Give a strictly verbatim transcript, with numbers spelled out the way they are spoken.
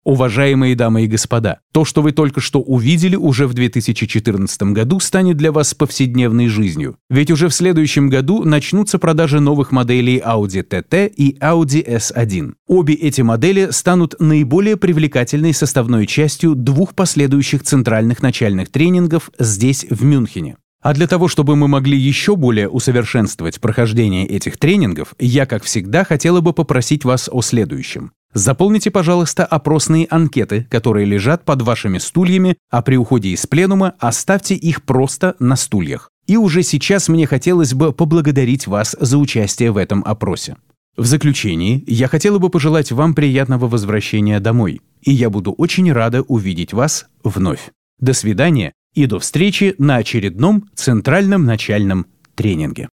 Уважаемые дамы и господа, то, что вы только что увидели, уже в две тысячи четырнадцатом году станет для вас повседневной жизнью. Ведь уже в следующем году начнутся продажи новых моделей Audi ти ти и Audi эс один. Обе эти модели станут наиболее привлекательной составной частью двух последующих центральных начальных тренингов здесь, в Мюнхене. А для того, чтобы мы могли еще более усовершенствовать прохождение этих тренингов, я, как всегда, хотела бы попросить вас о следующем. Заполните, пожалуйста, опросные анкеты, которые лежат под вашими стульями, а при уходе из пленума оставьте их просто на стульях. И уже сейчас мне хотелось бы поблагодарить вас за участие в этом опросе. В заключении, я хотела бы пожелать вам приятного возвращения домой, и я буду очень рада увидеть вас вновь. До свидания и до встречи на очередном центральном начальном тренинге.